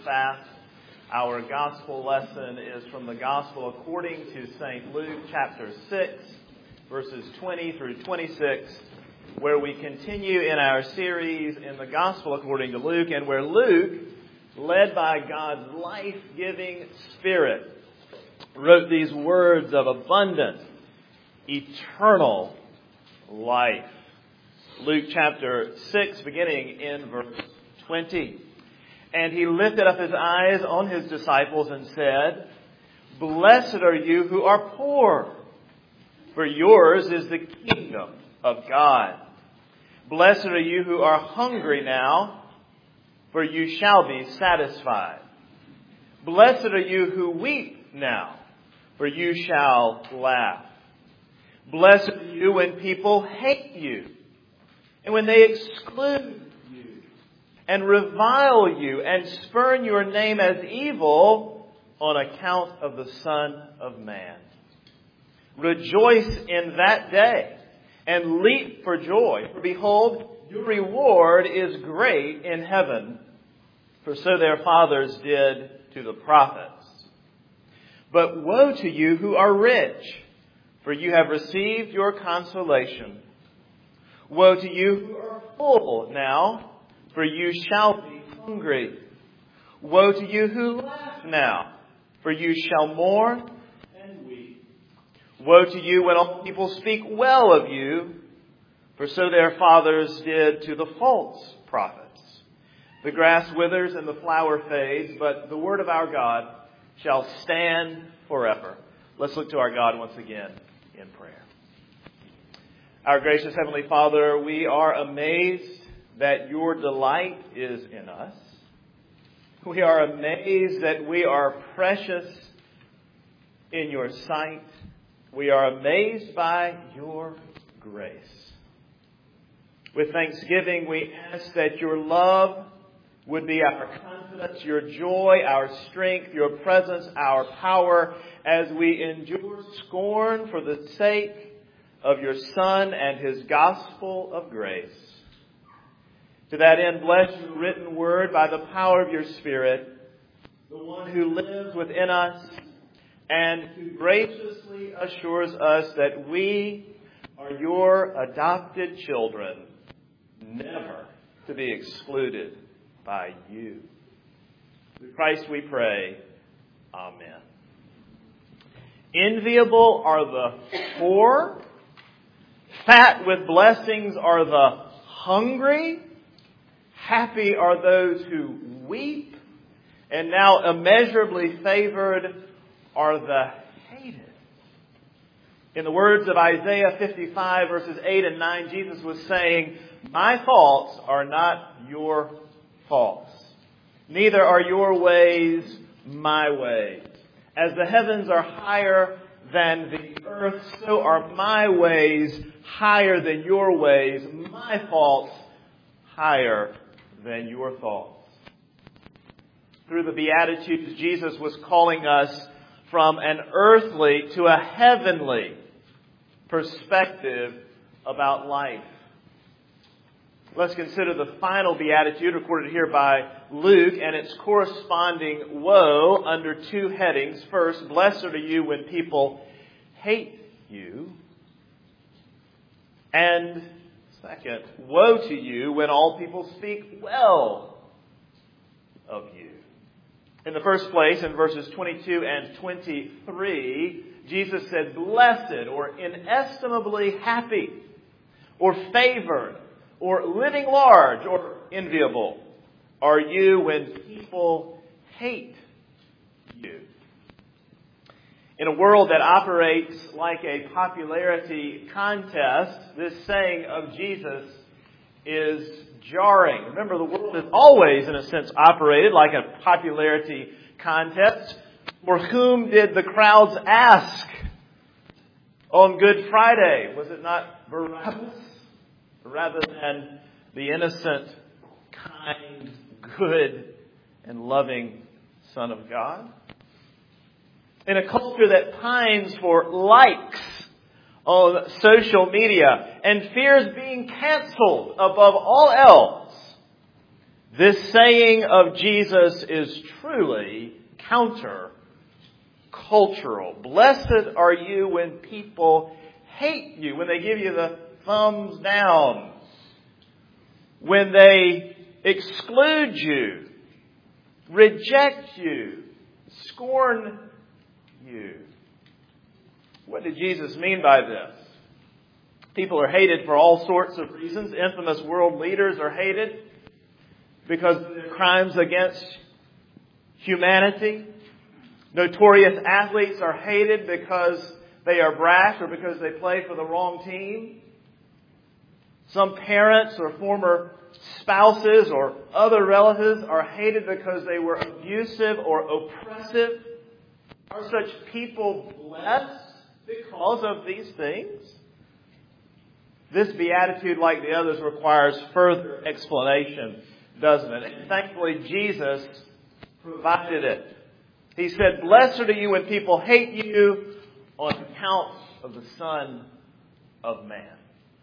fast. Our gospel lesson is from the Gospel according to St. Luke, chapter 6, verses 20 through 26, where we continue in our series in the Gospel according to Luke, and where Luke, led by God's life-giving Spirit, wrote these words of abundant, eternal life. Luke chapter 6, beginning in verse 20. And he lifted up his eyes on his disciples and said, "Blessed are you who are poor, for yours is the kingdom of God. Blessed are you who are hungry now, for you shall be satisfied. Blessed are you who weep now, for you shall laugh. Blessed are you when people hate you, and when they exclude you, and revile you, and spurn your name as evil on account of the Son of Man. Rejoice in that day, and leap for joy, for behold, your reward is great in heaven, for so their fathers did to the prophets. But woe to you who are rich, for you have received your consolation. Woe to you who are full now, for you shall be hungry. Woe to you who laugh now, for you shall mourn and weep. Woe to you when all people speak well of you, for so their fathers did to the false prophets. The grass withers and the flower fades, but the word of our God shall stand forever." Let's look to our God once again in prayer. Our gracious Heavenly Father, we are amazed that your delight is in us. We are amazed that we are precious in your sight. We are amazed by your grace. With thanksgiving, we ask that your love would be our confidence, your joy, our strength, your presence, our power, as we endure scorn for the sake of your Son and his gospel of grace. To that end, bless your written word by the power of your Spirit, the one who lives within us and who graciously assures us that we are your adopted children, never to be excluded by you. Through Christ we pray. Amen. Enviable are the poor. Fat with blessings are the hungry. Happy are those who weep. And now immeasurably favored are the hated. In the words of Isaiah 55, verses 8 and 9, Jesus was saying, "My faults are not your faults. Neither are your ways my ways. As the heavens are higher than the earth, so are my ways higher than your ways, my faults higher than your thoughts." Through the Beatitudes, Jesus was calling us from an earthly to a heavenly perspective about life. Let's consider the final Beatitude recorded here by Luke and its corresponding woe under two headings. First, blessed are you when people hate you. And second, woe to you when all people speak well of you. In the first place, in verses 22 and 23, Jesus said, "Blessed," or inestimably happy, or favored, or living large, or enviable, are you when people hate you. In a world that operates like a popularity contest, this saying of Jesus is jarring. Remember, the world has always, in a sense, operated like a popularity contest. For whom did the crowds ask on Good Friday? Was it not Barabbas? Rather than the innocent, kind, good, and loving Son of God? In a culture that pines for likes on social media and fears being canceled above all else, This saying of Jesus is truly counter-cultural. Blessed are you when people hate you, when they give you the thumbs down, when they exclude you, reject you, scorn you. What did Jesus mean by this? People are hated for all sorts of reasons. Infamous world leaders are hated because of their crimes against humanity. Notorious athletes are hated because they are brash or because they play for the wrong team. Some parents or former spouses or other relatives are hated because they were abusive or oppressive. Are such people blessed because of these things? This beatitude, like the others, requires further explanation, doesn't it? And thankfully, Jesus provided it. He said, "Blessed are you when people hate you on account of the Son of Man."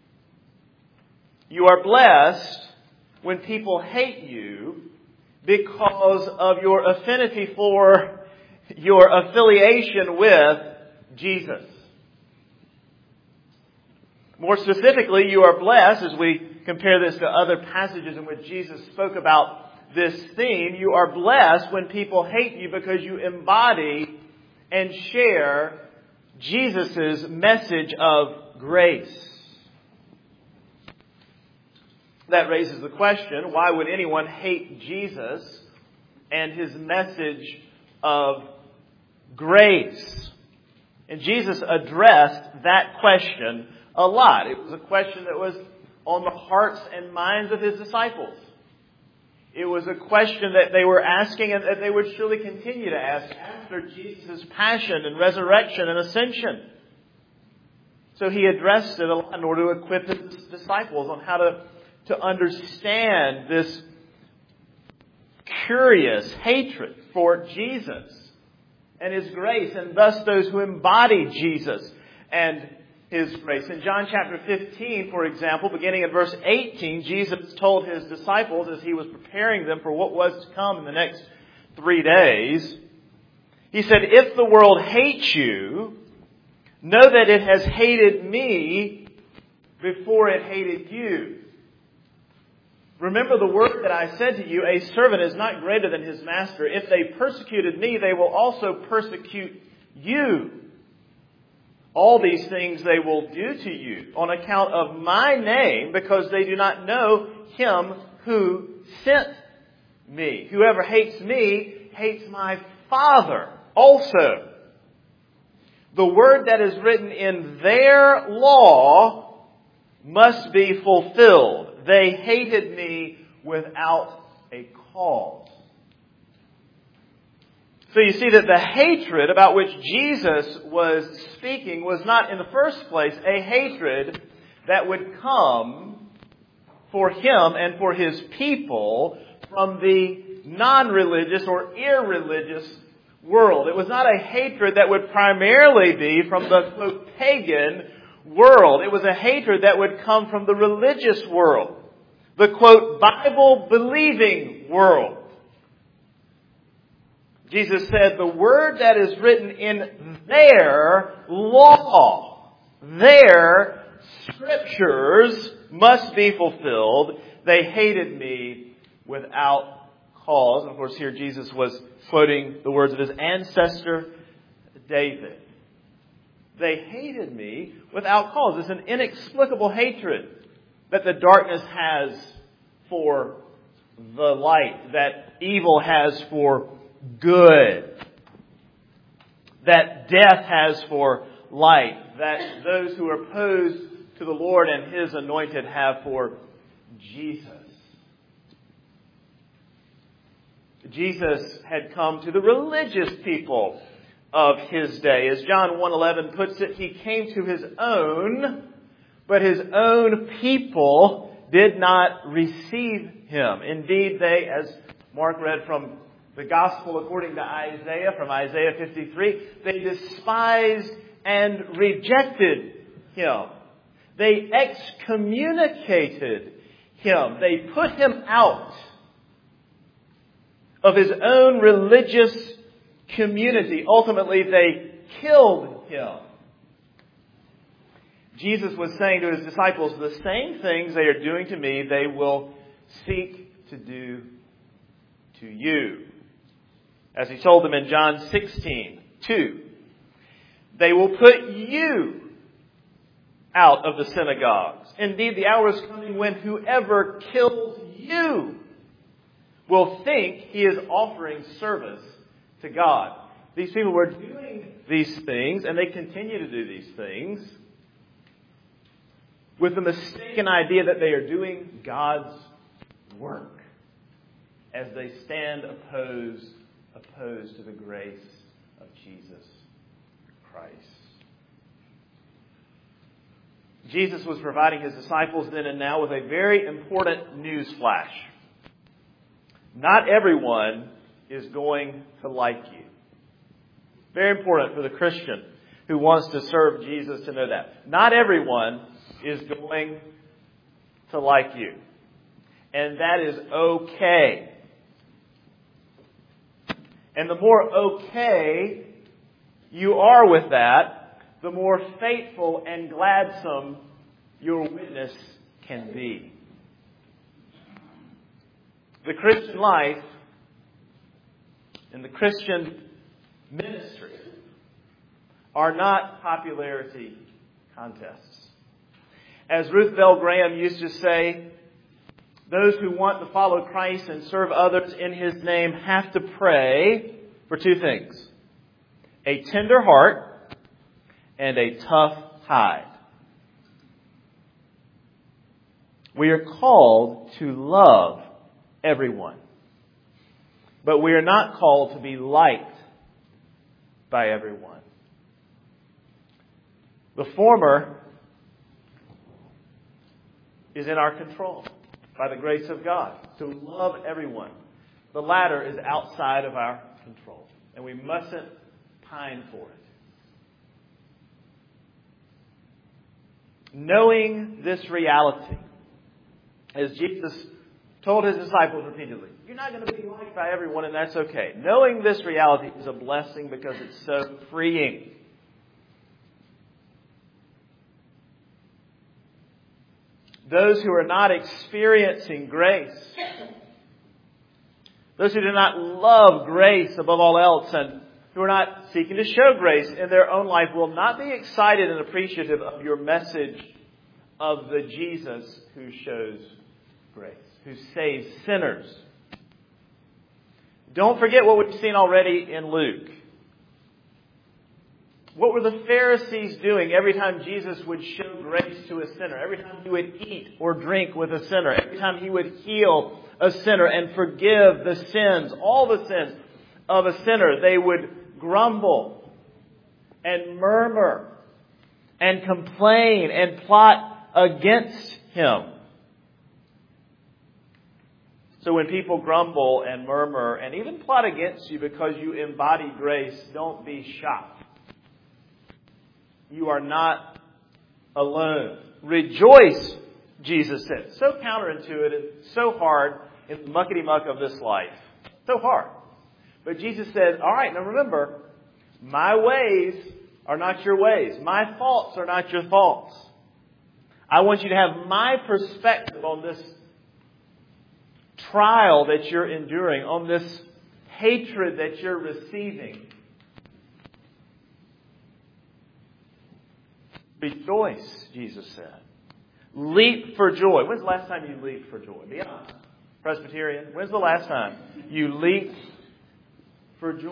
You are blessed when people hate you because of your affinity for, your affiliation with Jesus. More specifically, you are blessed, as we compare this to other passages in which Jesus spoke about this theme, you are blessed when people hate you because you embody and share Jesus' message of grace. That raises the question, why would anyone hate Jesus and His message of grace? And Jesus addressed that question a lot. It was a question that was on the hearts and minds of His disciples. It was a question that they were asking and that they would surely continue to ask after Jesus' passion and resurrection and ascension. So He addressed it a lot in order to equip His disciples on how to understand this curious hatred for Jesus and His grace, and thus those who embody Jesus and His grace. In John chapter 15, for example, beginning in verse 18, Jesus told His disciples as He was preparing them for what was to come in the next 3 days, He said, "If the world hates you, know that it has hated me before it hated you. Remember the word that I said to you, a servant is not greater than his master. If they persecuted me, they will also persecute you. All these things they will do to you on account of my name, because they do not know Him who sent me. Whoever hates me hates my Father also. The word that is written in their law must be fulfilled. They hated me without a cause." So you see that the hatred about which Jesus was speaking was not in the first place a hatred that would come for Him and for His people from the non-religious or irreligious world. It was not a hatred that would primarily be from the quote, pagan world. It was a hatred that would come from the religious world, the quote, Bible-believing world. Jesus said, the word that is written in their law, their scriptures must be fulfilled. They hated me without cause. And of course, here Jesus was quoting the words of his ancestor, David. They hated me without cause. It's an inexplicable hatred that the darkness has for the light, that evil has for good, that death has for light, that those who are opposed to the Lord and His anointed have for Jesus. Jesus had come to the religious people of His day. As John 1:11 puts it, He came to His own, but His own people did not receive Him. Indeed, they, as Mark read from the Gospel according to Isaiah, from Isaiah 53, they despised and rejected Him. They excommunicated Him. They put Him out of his own religious community. Ultimately, they killed him. Jesus was saying to his disciples, the same things they are doing to me, they will seek to do to you. As he told them in John 16:2, they will put you out of the synagogues. Indeed, the hour is coming when whoever kills you will think he is offering service to God. These people were doing these things, and they continue to do these things, with the mistaken idea that they are doing God's work as they stand opposed to the grace of Jesus Christ. Jesus was providing his disciples then and now with a very important news flash. Not everyone is going to like you. Very important for the Christian who wants to serve Jesus to know that. Not everyone is going to like you. And that is okay. And the more okay you are with that, the more faithful and gladsome your witness can be. The Christian life and the Christian ministry are not popularity contests. As Ruth Bell Graham used to say, those who want to follow Christ and serve others in his name have to pray for two things: a tender heart and a tough hide. We are called to love everyone, but we are not called to be liked by everyone. The former is in our control by the grace of God, to love everyone. The latter is outside of our control, and we mustn't pine for it. Knowing this reality, as Jesus told his disciples repeatedly, you're not going to be liked by everyone, and that's okay. Knowing this reality is a blessing because it's so freeing. Those who are not experiencing grace, those who do not love grace above all else and who are not seeking to show grace in their own life will not be excited and appreciative of your message of the Jesus who shows grace, who saves sinners. Don't forget what we've seen already in Luke. What were the Pharisees doing every time Jesus would show grace to a sinner? Every time he would eat or drink with a sinner? Every time he would heal a sinner and forgive the sins, all the sins of a sinner, they would grumble and murmur and complain and plot against him. So when people grumble and murmur and even plot against you because you embody grace, don't be shocked. You are not alone. Rejoice, Jesus said. So counterintuitive, so hard in the muckety-muck of this life. So hard. But Jesus said, all right, now remember, my ways are not your ways. My thoughts are not your thoughts. I want you to have my perspective on this trial that you're enduring, on this hatred that you're receiving. Rejoice, Jesus said. Leap for joy. When's the last time you leaped for joy? Be honest. Presbyterian, when's the last time you leaped for joy?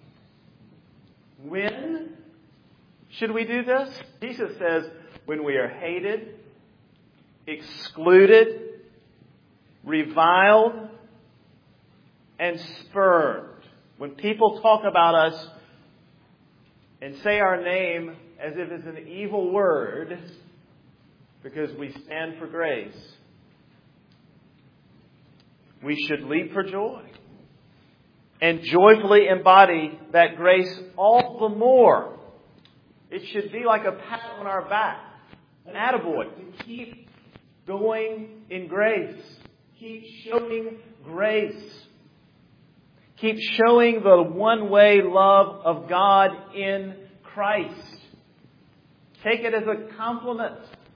When should we do this? Jesus says, when we are hated, excluded, reviled, and spurned. When people talk about us and say our name as if it's an evil word because we stand for grace, we should leap for joy and joyfully embody that grace all the more. It should be like a pat on our back, an attaboy. To keep going in grace. Keep showing grace. Keep showing the one-way love of God in Christ. Take it as a compliment.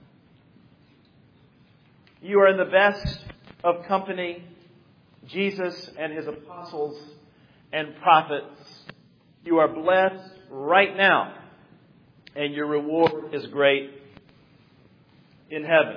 You are in the best of company. Jesus and His apostles and prophets. You are blessed right now. And your reward is great in heaven.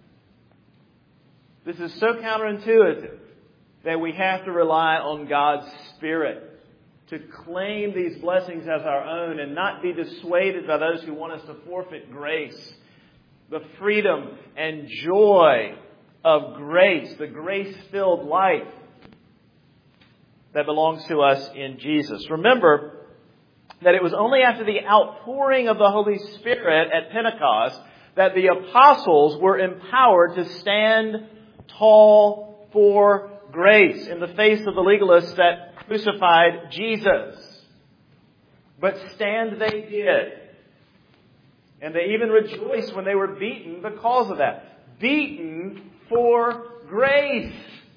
This is so counterintuitive that we have to rely on God's Spirit to claim these blessings as our own and not be dissuaded by those who want us to forfeit grace. The freedom and joy of grace, the grace-filled life that belongs to us in Jesus. Remember that it was only after the outpouring of the Holy Spirit at Pentecost that the apostles were empowered to stand tall for grace in the face of the legalists that crucified Jesus. But stand they did. And they even rejoiced when they were beaten because of that. Beaten for grace.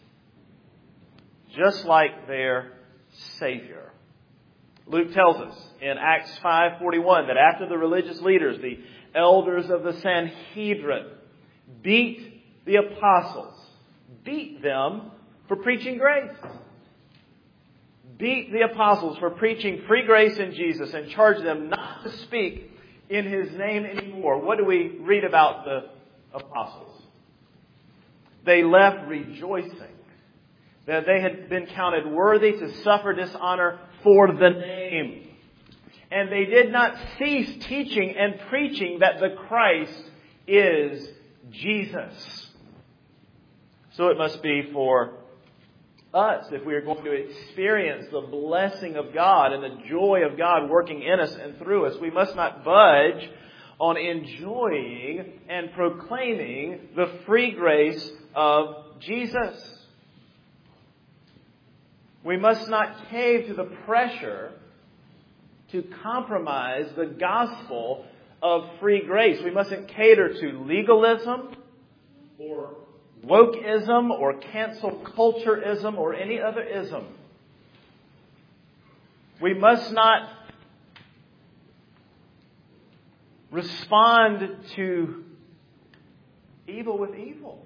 Just like their Savior. Luke tells us in Acts 5:41 that after the religious leaders, the elders of the Sanhedrin, beat the apostles. Beat them for preaching grace. Beat the apostles for preaching free grace in Jesus and charged them not to speak in His name anymore. What do we read about the apostles? They left rejoicing that they had been counted worthy to suffer dishonor for the name. And they did not cease teaching and preaching that the Christ is Jesus. So it must be for us, if we are going to experience the blessing of God and the joy of God working in us and through us, we must not budge on enjoying and proclaiming the free grace of Jesus. We must not cave to the pressure to compromise the gospel of free grace. We mustn't cater to legalism or wokeism or cancel cultureism or any other ism. We must not respond to evil with evil.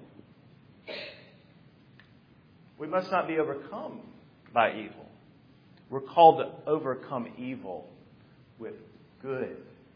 We must not be overcome by evil. We're called to overcome evil with good.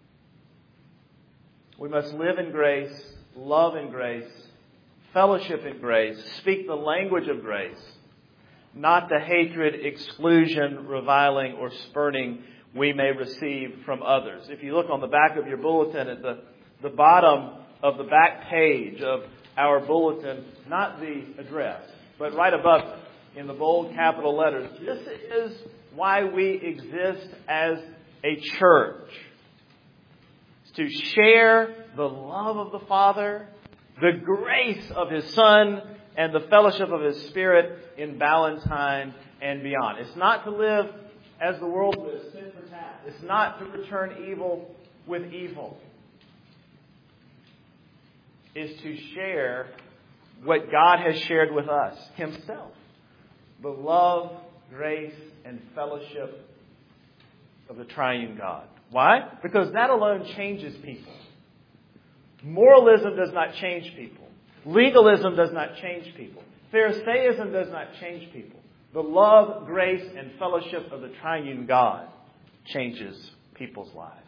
We must live in grace, love in grace, fellowship in grace, speak the language of grace, not the hatred, exclusion, reviling, or spurning we may receive from others. If you look on the back of your bulletin at the bottom of the back page of our bulletin, not the address, but right above it, in the bold capital letters, this is why we exist as a church. It's to share the love of the Father, the grace of His Son, and the fellowship of His Spirit in Valentine and beyond. It's not to live as the world lives, tit for tat. It's not to return evil with evil. It's to share what God has shared with us, Himself. The love, grace, and fellowship of the triune God. Why? Because that alone changes people. Moralism does not change people. Legalism does not change people. Pharisaism does not change people. The love, grace, and fellowship of the triune God changes people's lives.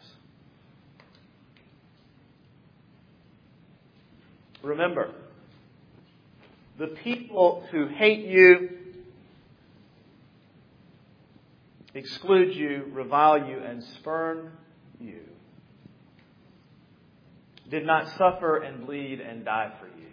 Remember, the people who hate you, exclude you, revile you, and spurn you did not suffer and bleed and die for you.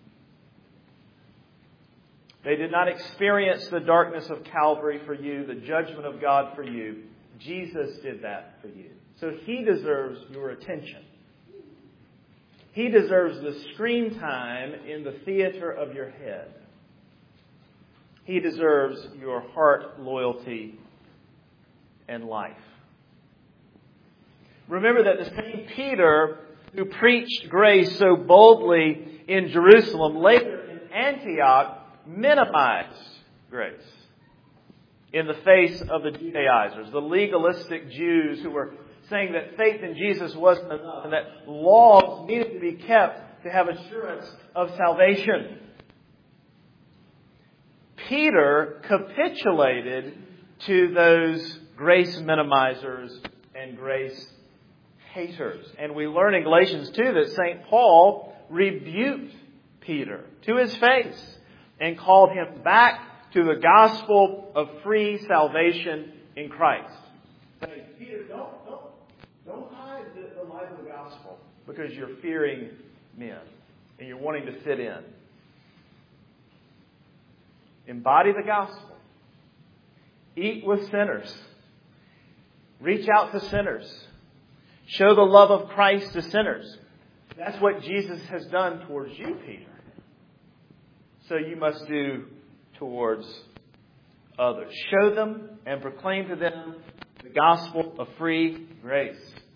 They did not experience the darkness of Calvary for you, the judgment of God for you. Jesus did that for you. So He deserves your attention. He deserves the screen time in the theater of your head. He deserves your heart, loyalty, and life. Remember that the same Peter who preached grace so boldly in Jerusalem, later in Antioch, minimized grace. in the face of the Judaizers, the legalistic Jews who were saying that faith in Jesus wasn't enough and that laws needed to be kept to have assurance of salvation. Peter capitulated to those grace minimizers and grace haters. And we learn in Galatians 2 that St. Paul rebuked Peter to his face and called him back to the gospel of free salvation in Christ. Saying, Peter, don't hide the light of the gospel because you're fearing men and you're wanting to fit in. Embody the gospel. Eat with sinners. Reach out to sinners. Show the love of Christ to sinners. That's what Jesus has done towards you, Peter. So you must do towards others. Show them and proclaim to them the gospel of free grace.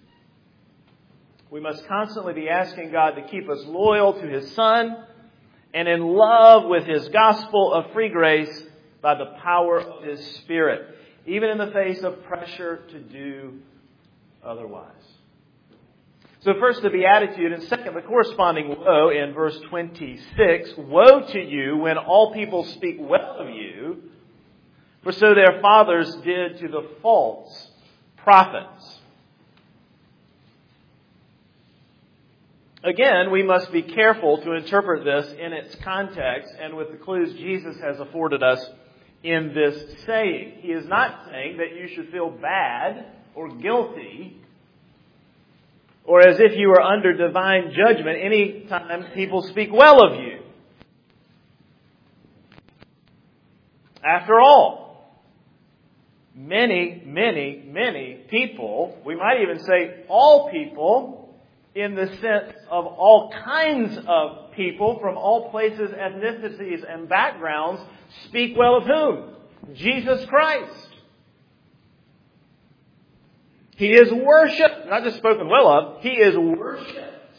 We must constantly be asking God to keep us loyal to His Son and in love with His gospel of free grace by the power of His Spirit, even in the face of pressure to do otherwise. So first the beatitude, and second the corresponding woe in verse 26. Woe to you when all people speak well of you, for so their fathers did to the false prophets. Again, we must be careful to interpret this in its context and with the clues Jesus has afforded us in this saying. He is not saying that you should feel bad or guilty or as if you are under divine judgment any time people speak well of you. After all, many people, we might even say all people, in the sense of all kinds of people from all places, ethnicities, and backgrounds, speak well of whom? Jesus Christ. He is worshipped, not just spoken well of, He is worshipped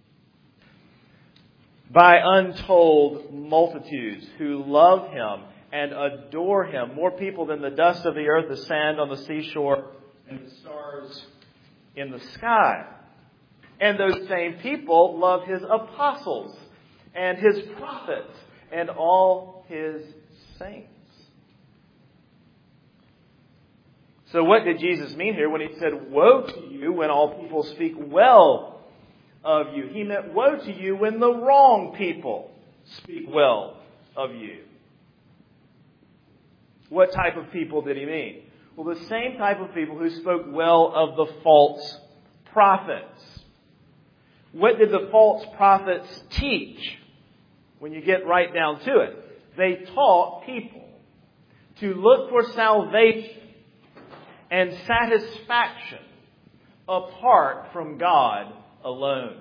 by untold multitudes who love Him and adore Him. More people than the dust of the earth, the sand on the seashore, and the stars in the sky. And those same people love His apostles and His prophets and all His saints. So what did Jesus mean here when He said, woe to you when all people speak well of you? He meant woe to you when the wrong people speak well of you. What type of people did He mean? Well, the same type of people who spoke well of the false prophets. What did the false prophets teach? When you get right down to it, they taught people to look for salvation and satisfaction apart from God alone.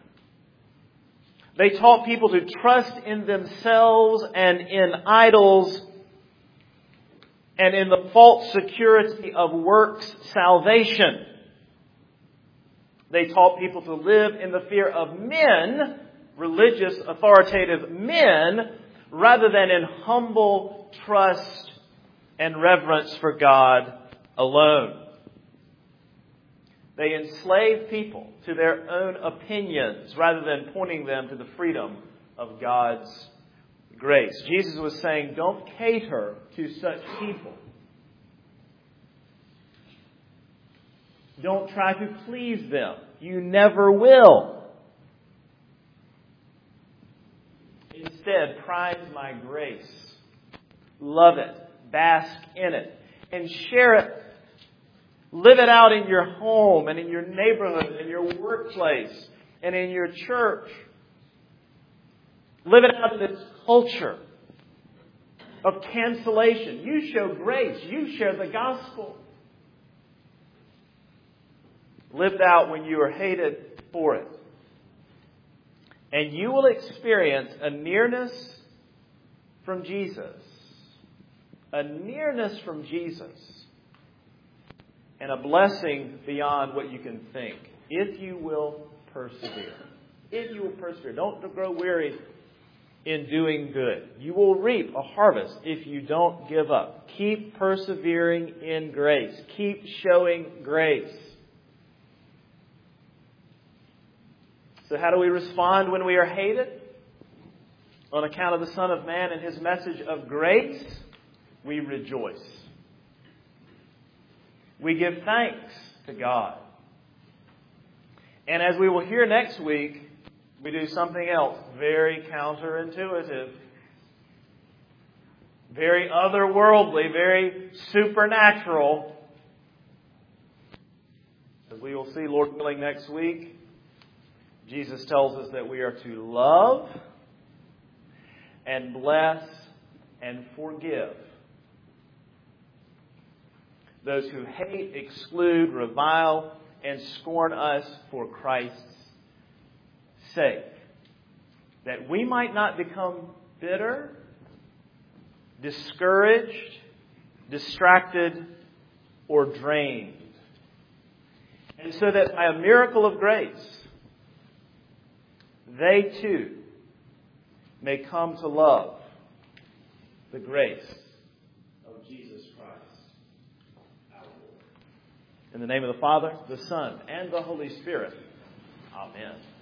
They taught people to trust in themselves and in idols and in the false security of works salvation. They taught people to live in the fear of men, religious, authoritative men, rather than in humble trust and reverence for God alone. They enslaved people to their own opinions rather than pointing them to the freedom of God's grace. Jesus was saying, don't cater to such people. Don't try to please them. You never will. Instead, prize my grace. Love it. Bask in it. And share it. Live it out in your home and in your neighborhood, in your workplace, and in your church. Live it out in this culture of cancellation. You show grace. You share the gospel. Lived out when you are hated for it. And you will experience a nearness from Jesus. A nearness from Jesus. And a blessing beyond what you can think. If you will persevere. If you will persevere. Don't grow weary in doing good. You will reap a harvest if you don't give up. Keep persevering in grace. Keep showing grace. So how do we respond when we are hated? On account of the Son of Man and His message of grace, we rejoice. We give thanks to God. And as we will hear next week, we do something else very counterintuitive, very otherworldly, very supernatural. As we will see, Lord willing, next week, Jesus tells us that we are to love and bless and forgive those who hate, exclude, revile, and scorn us for Christ's sake, that we might not become bitter, discouraged, distracted, or drained. And so that by a miracle of grace, they too may come to love the grace of Jesus Christ, our Lord. In the name of the Father, the Son, and the Holy Spirit. Amen.